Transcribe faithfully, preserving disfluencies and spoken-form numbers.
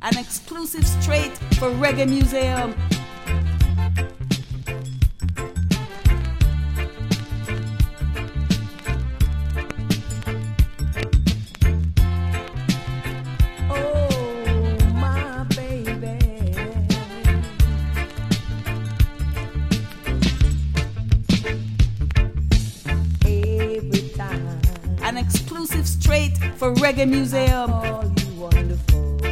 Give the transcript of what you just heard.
An exclusive straight for Reggae Museum. An exclusive straight for Reggae Museum. I call you wonderful.